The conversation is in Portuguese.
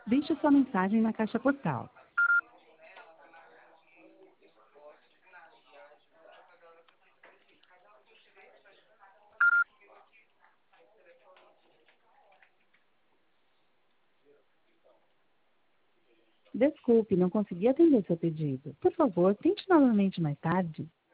Deixe sua mensagem na caixa postal. Desculpe, não consegui atender seu pedido. Por favor, tente novamente mais tarde.